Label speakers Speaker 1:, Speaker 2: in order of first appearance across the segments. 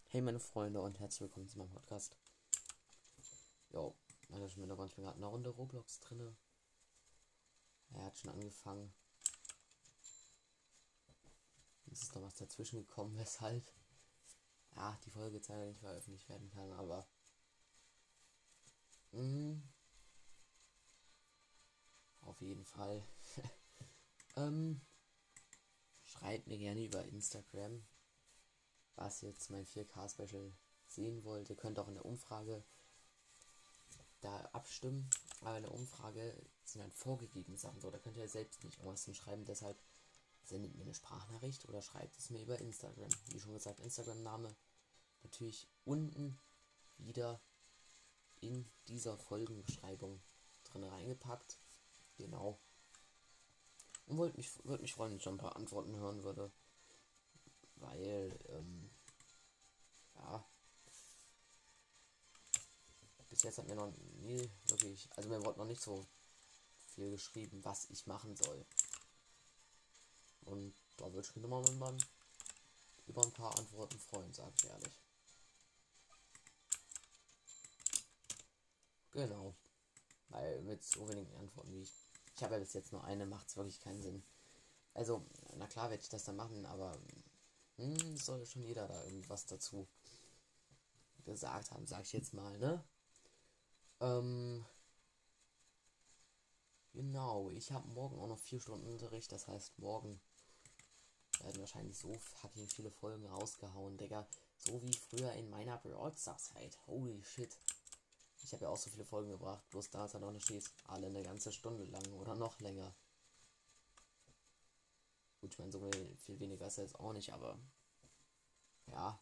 Speaker 1: Hey meine Freunde und herzlich willkommen zu meinem Podcast. Jo, meine Schmiede, ich bin gerade in einer Runde Roblox drinne. Er hat schon angefangen. Es ist noch was dazwischen gekommen, weshalb die Folge jetzt leider nicht veröffentlicht werden kann, aber auf jeden Fall. Schreibt mir gerne über Instagram, was jetzt mein 4K-Special sehen wollt. Ihr könnt auch in der Umfrage da abstimmen, aber in der Umfrage sind dann vorgegebene Sachen so, da könnt ihr selbst nicht irgendwas hinschreiben, deshalb sendet mir eine Sprachnachricht oder schreibt es mir über Instagram. Wie schon gesagt, Instagram-Name natürlich unten wieder in dieser Folgenbeschreibung drin reingepackt. Genau. Und würde mich freuen, wenn ich schon ein paar Antworten hören würde. Weil, ja, bis jetzt hat mir noch nie wirklich, also mir wurde noch nicht so viel geschrieben, was ich machen soll. Und da würde ich mich nochmal über ein paar Antworten freuen, sage ich ehrlich. Genau. Weil mit so wenigen Antworten wie ich habe ja bis jetzt nur eine, macht es wirklich keinen Sinn. Also, na klar werde ich das dann machen, aber soll schon jeder da irgendwas dazu gesagt haben, sag ich jetzt mal, ne? Genau, ich habe morgen auch noch 4 Stunden Unterricht, das heißt, morgen werden wahrscheinlich so fucking viele Folgen rausgehauen, Digga. So wie früher in meiner Broadcast-Zeit. Holy shit. Ich habe ja auch so viele Folgen gebracht, bloß da ist halt auch eine Schieß. Alle eine ganze Stunde lang oder noch länger. Gut, ich meine, so viel weniger ist ja jetzt auch nicht, aber ja.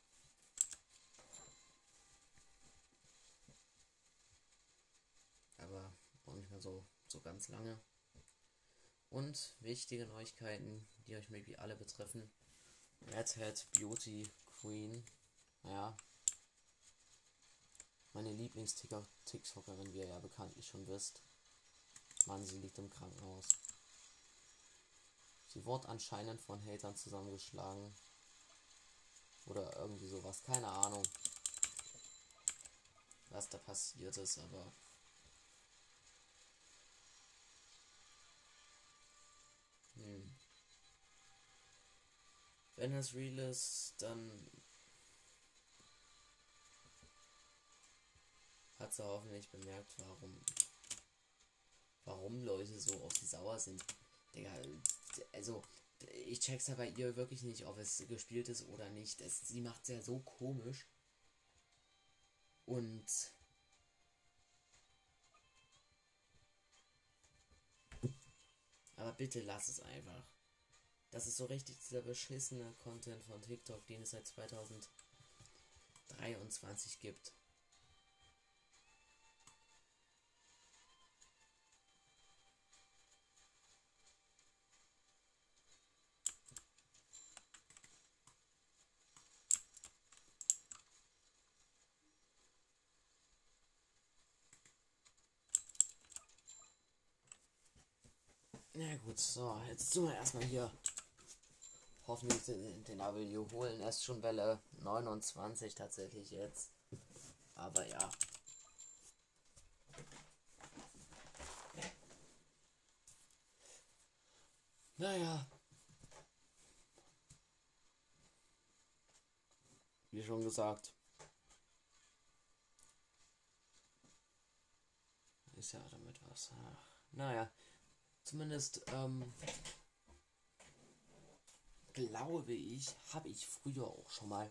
Speaker 1: Aber auch nicht mehr so ganz lange. Und wichtige Neuigkeiten, die euch maybe alle betreffen. Red Hat Beauty Queen. Ja. Meine Lieblings-TikTokerin, wie ihr ja bekanntlich schon wisst. Mann, sie liegt im Krankenhaus. Sie wurde anscheinend von Hatern zusammengeschlagen. Oder irgendwie sowas. Keine Ahnung, was da passiert ist, aber wenn das real ist, dann hat sie hoffentlich bemerkt, warum Leute so auf sie sauer sind. Digga, also ich check's ja bei ihr wirklich nicht, ob es gespielt ist oder nicht. Sie macht's ja so komisch. Und aber bitte lass es einfach. Das ist so richtig dieser beschissene Content von TikTok, den es seit 2023 gibt. Na gut, so, jetzt tun wir erstmal hier hoffentlich den W holen. Er ist schon Welle 29 tatsächlich jetzt. Aber ja. Naja. Wie schon gesagt. Ist ja damit was. Ach, naja. Zumindest, glaube ich, habe ich früher auch schon mal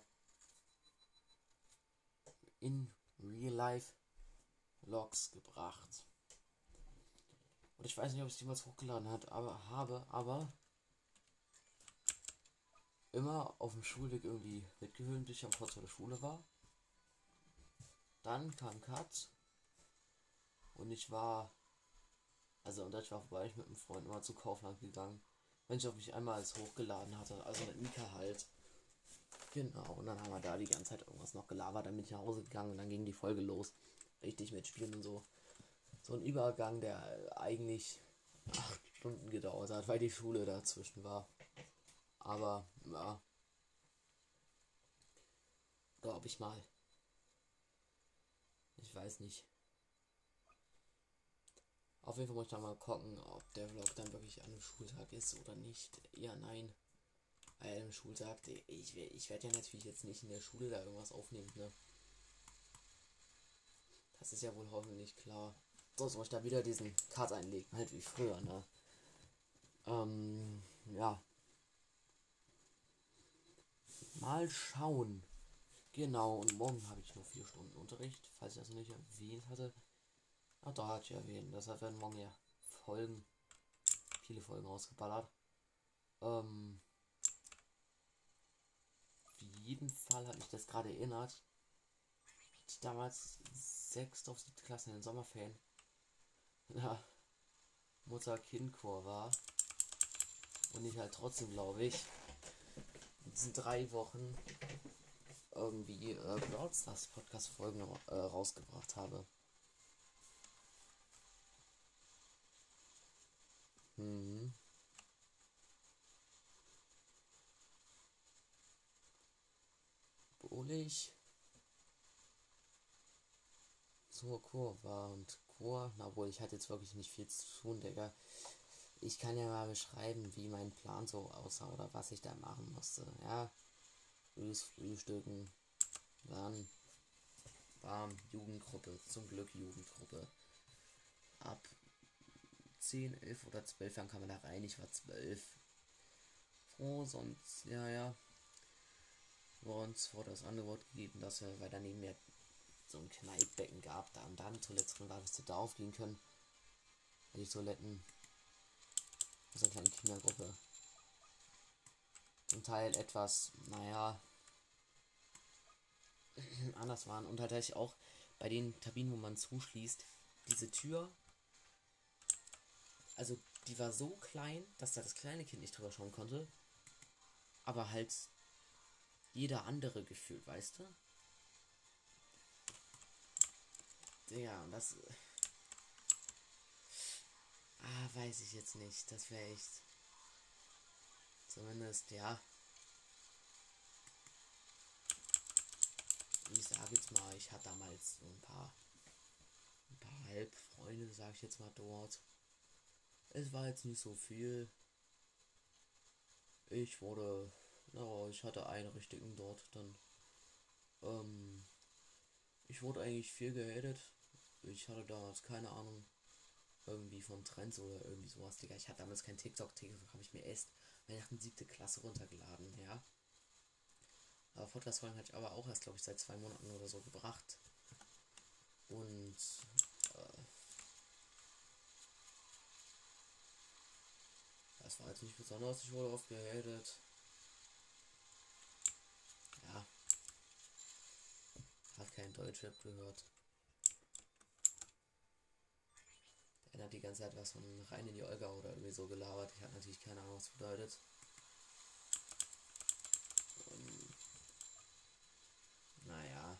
Speaker 1: in Real Life Logs gebracht. Und ich weiß nicht, ob ich es jemals hochgeladen aber immer auf dem Schulweg irgendwie mitgehört, bis ich am Port der Schule war. Dann kam Cut und ich war vorbei, ich mit einem Freund immer zu Kaufland gegangen, wenn ich auf mich einmal als hochgeladen hatte, also mit Mika halt. Genau, und dann haben wir da die ganze Zeit irgendwas noch gelabert, dann bin ich nach Hause gegangen und dann ging die Folge los. Richtig mit Spielen und so. So ein Übergang, der eigentlich 8 Stunden gedauert hat, weil die Schule dazwischen war. Aber, ja. Oder ob ich mal. Ich weiß nicht. Auf jeden Fall muss ich dann mal gucken, ob der Vlog dann wirklich an einem Schultag ist oder nicht. Ja, nein. An einem Schultag. Ich werde ja natürlich jetzt nicht in der Schule da irgendwas aufnehmen, ne? Das ist ja wohl hoffentlich klar. Sonst muss ich da wieder diesen Cut einlegen, halt wie früher, ne? Ja. Mal schauen. Genau, und morgen habe ich nur 4 Stunden Unterricht, falls ich das noch nicht erwähnt hatte. Ach, da hatte ich erwähnt. Deshalb werden morgen ja viele Folgen ausgeballert. Auf jeden Fall hat mich das gerade erinnert, als ich damals 6. auf 7. Klasse in den Sommerferien ja, Mutter-Kind-Chor war. Und ich halt trotzdem, glaube ich, in diesen 3 Wochen irgendwie Brawl Stars Podcast-Folgen rausgebracht habe. Obwohl ich zur Chor war und Chor, na wohl, ich hatte jetzt wirklich nicht viel zu tun, Digga. Ich kann ja mal beschreiben, wie mein Plan so aussah oder was ich da machen musste. Ja, frühes Frühstücken, dann warm, Jugendgruppe, zum Glück Jugendgruppe. Ab 10, 11 oder 12 Jahren kam man da rein, ich war 12. Sonst, ja, uns wurde das Angebot gegeben, dass wir, weil daneben mir so ein Kneippbecken gab, da und dann Toilette drin war, dass wir da aufgehen können. Die Toiletten aus einer kleinen Kindergruppe zum Teil etwas, naja, anders waren. Und halt ich auch bei den Kabinen, wo man zuschließt, diese Tür, also die war so klein, dass da das kleine Kind nicht drüber schauen konnte. Aber halt jeder andere gefühlt, weißt du? Ja, und das. Weiß ich jetzt nicht. Das wäre echt. Zumindest, ja. Ich sage jetzt mal, ich hatte damals so ein paar Halbfreunde, sage ich jetzt mal dort. Es war jetzt nicht so viel. Ich hatte einen richtigen dort dann. Ich wurde eigentlich viel gehatet. Ich hatte damals keine Ahnung irgendwie von Trends oder irgendwie sowas, Digga. Ich hatte damals kein TikTok. TikTok habe ich mir erst nach der 7. Klasse runtergeladen, ja. Aber Podcast-Folgen hatte ich aber auch erst, glaube ich, seit 2 Monaten oder so gebracht. Und das war jetzt nicht besonders. Ich wurde oft gehatet. Ja. Hat kein Deutschrap gehört. Der hat die ganze Zeit was von rein in die Olga oder irgendwie so gelabert. Ich hatte natürlich keine Ahnung, was das bedeutet. Naja.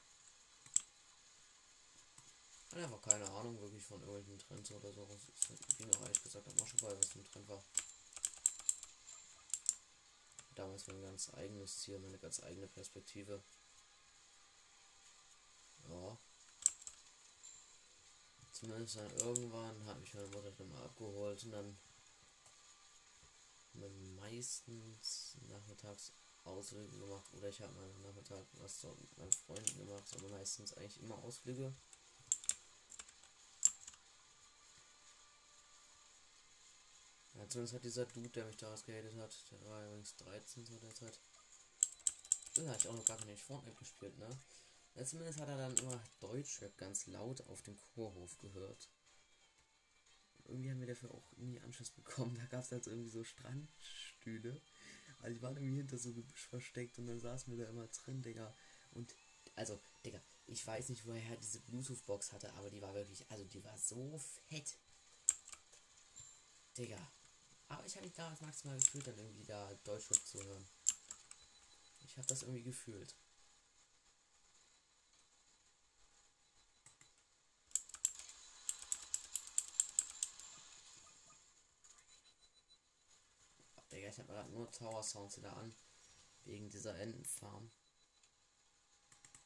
Speaker 1: Hat einfach keine Ahnung wirklich von irgendwelchen Trends oder so. Ich bin auch ehrlich gesagt am Arsch vorbei, was ein Trend war. Damals mein ganz eigenes Ziel, meine ganz eigene Perspektive. Ja. Zumindest dann irgendwann hat mich meine Mutter dann mal abgeholt und dann meistens nachmittags Ausflüge gemacht oder ich habe mal Nachmittag was so mit meinen Freunden gemacht, aber meistens eigentlich immer Ausflüge. Ja, zumindest hat dieser Dude, der mich daraus gehatet hat, der war übrigens 13 zu der Zeit. Da hatte ich auch noch gar nicht Fortnite gespielt, ne? Ja, zumindest hat er dann immer Deutschrap ganz laut auf dem Chorhof gehört. Irgendwie haben wir dafür auch nie Anschluss bekommen. Da gab es halt irgendwie so Strandstühle. Also ich war irgendwie hinter so Gebüsch versteckt und dann saßen wir da immer drin, Digga. Und, also, Digga, ich weiß nicht, woher er diese Bluetooth-Box hatte, aber die war wirklich, also die war so fett. Digga. Aber ich habe mich damals maximal gefühlt, dann irgendwie da Deutschrap zu hören. Ich habe das irgendwie gefühlt. Digga, ich habe gerade nur Tower Sounds wieder an. Wegen dieser Entenfarm.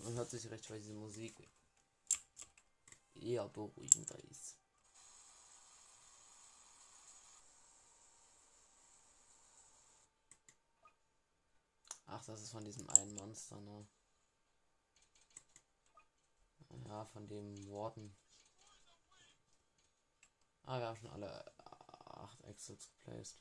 Speaker 1: Man hört sich recht, weil diese Musik eher beruhigender ist. Ach, das ist von diesem einen Monster, ne? Ja, von dem Warden. Ah, wir haben schon alle 8 Exits geplaced.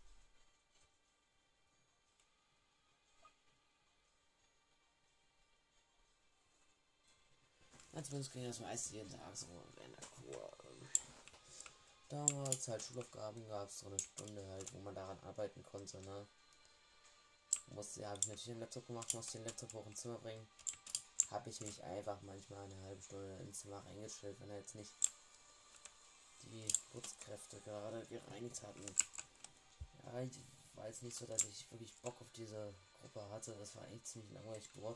Speaker 1: Ja, zumindest kriegen das meiste jeden Tag so in der Kur. Damals halt Schulaufgaben gab es so eine Stunde halt, wo man daran arbeiten konnte, ne? Musste, habe ich natürlich im Laptop gemacht, musste den Laptop hoch ins Zimmer bringen. Habe ich mich einfach manchmal eine halbe Stunde ins Zimmer reingestellt, wenn er jetzt nicht die Putzkräfte gerade gereinigt hatten. Ja, ich war jetzt nicht so, dass ich wirklich Bock auf diese Gruppe hatte. Das war eigentlich ziemlich langweilig dort.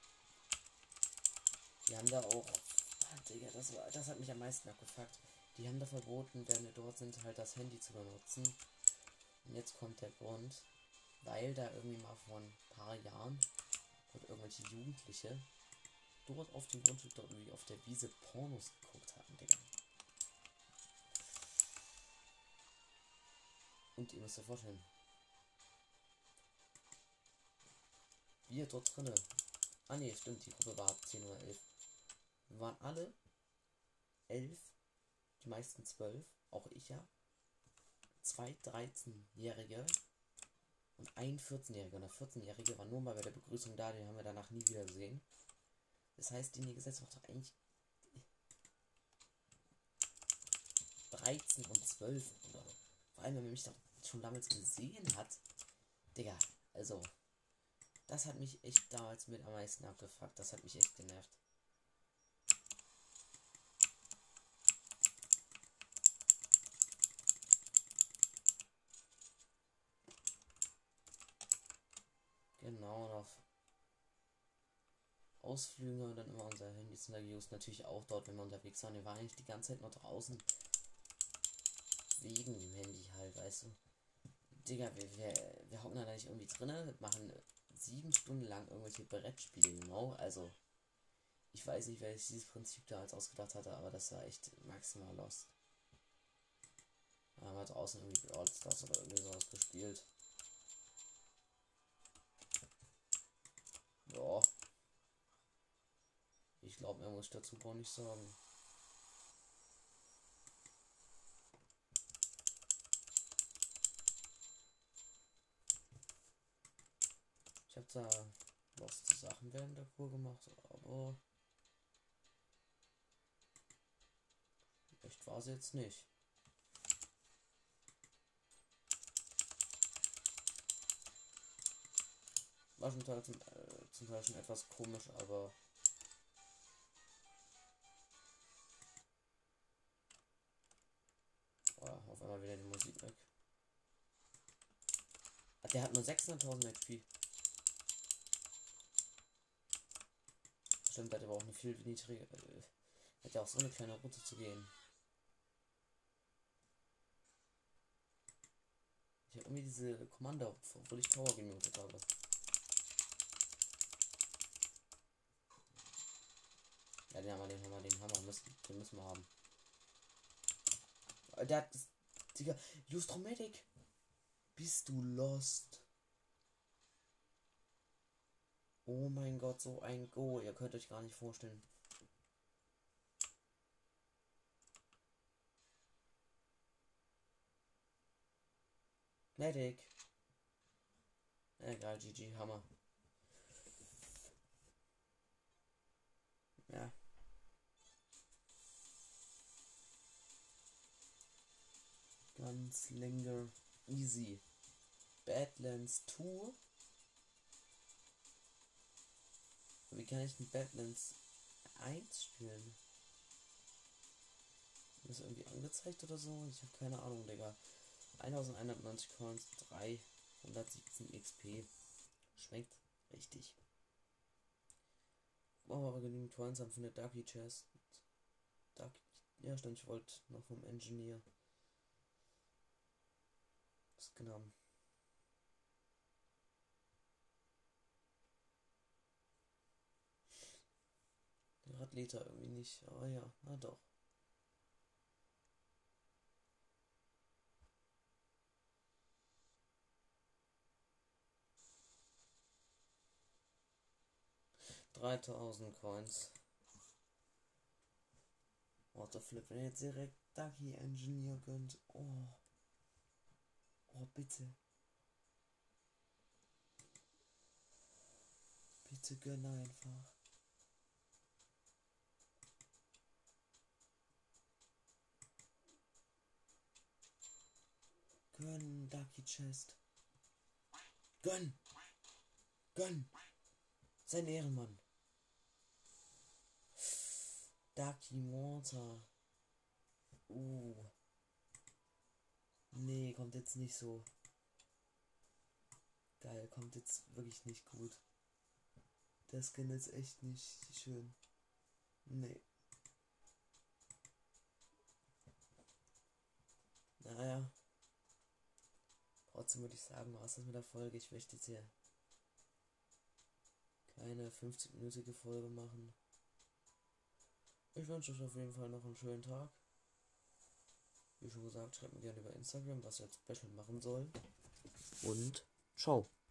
Speaker 1: Die haben da auch, Digga, das hat mich am meisten abgefuckt. Die haben da verboten, während wir dort sind, halt das Handy zu benutzen. Und jetzt kommt der Grund, weil da irgendwie mal vor ein paar Jahren dort irgendwelche Jugendliche dort auf dem Grundstück, dort irgendwie auf der Wiese Pornos geguckt hatten, Digga. Und ihr müsst euch vorstellen, wir dort drinne. Ah ne, stimmt, die Gruppe war ab 10 oder 11. Wir waren alle 11, die meisten 12, auch ich ja. 2 13-Jährige und ein 14-Jähriger. Und der 14-Jährige war nur mal bei der Begrüßung da, den haben wir danach nie wieder gesehen. Das heißt, die Gesetz macht doch eigentlich 13 und 12. Oder vor allem, wenn man mich doch schon damals gesehen hat. Digga, also, das hat mich echt damals mit am meisten abgefuckt. Das hat mich echt genervt. Genau, und auf Ausflüge und dann immer unser Handys used. Natürlich auch dort, wenn wir unterwegs waren. Wir waren eigentlich die ganze Zeit noch draußen. Wegen dem Handy halt, weißt du. Digga, wir hocken da nicht irgendwie drinne, machen 7 Stunden lang irgendwelche Brettspiele, genau. Also, ich weiß nicht, wer sich dieses Prinzip da als ausgedacht hatte, aber das war echt maximal lost. Da haben wir draußen irgendwie Brawl Stars oder irgendwie sowas gespielt. Ja. Ich glaube, mehr muss ich dazu gar nicht sagen. Ich habe da lost Sachen während der Kur gemacht, aber echt war sie jetzt nicht. War zum Teil schon etwas komisch, aber auf einmal wieder die Musik weg. Der hat nur 600.000 XP. Stimmt, der hat aber auch eine viel niedrige. Hat ja auch so eine kleine Route zu gehen. Ich habe irgendwie diese Kommando, obwohl ich Tower gemutet habe. Ja, den Hammer, den müssen wir haben. Der hat das. Digga, Lustromatic. Bist du lost? Oh mein Gott, so ein Go. Ihr könnt euch gar nicht vorstellen. Medic. Egal, GG, Hammer. Ja. Ganz länger. Easy. Badlands 2. Wie kann ich denn Badlands 1 spielen? Ist das irgendwie angezeigt oder so? Ich habe keine Ahnung, Digga. 1190 Coins, 317 XP. Schmeckt richtig. Oh, aber genügend Coins haben für eine Darky Chest. Ja, stimmt, ich wollte noch vom Engineer das genommen. lädt er irgendwie nicht. Aber ja, na doch. $3000 What the flip, wenn ihr jetzt direkt Ducky Engineer gönnt. Oh. Oh, bitte. Bitte gönn einfach. Gönn, Ducky Chest. Gönn! Gönn! Sein Ehrenmann. Ducky Water. Nee, kommt jetzt nicht so. Geil, kommt jetzt wirklich nicht gut. Der Skin ist echt nicht schön. Nee. Naja. Trotzdem würde ich sagen, war es das mit der Folge. Ich möchte jetzt hier keine 50-minütige Folge machen. Ich wünsche euch auf jeden Fall noch einen schönen Tag. Wie schon gesagt, schreibt mir gerne über Instagram, was ihr als Special machen soll. Und ciao.